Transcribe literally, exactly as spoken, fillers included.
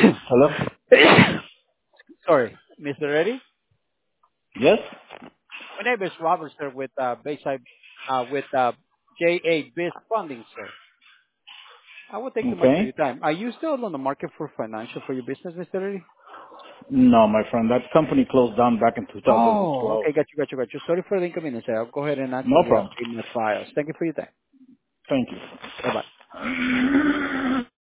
Hello? Sorry, Mister Reddy. Yes? My name is Robert, sir, with uh, Bayside, uh, with uh, J A Biz Funding, sir. I won't take too much of your Okay. time. Are you still on the market for financial for your business, Mister Reddy? No, my friend, that company closed down back in Oh, two thousand twelve. okay, got you, got you, got you. Sorry for the inconvenience, sir. I'll go ahead and No actually problem. update my files. Thank you for your time. Thank Bye bye. you.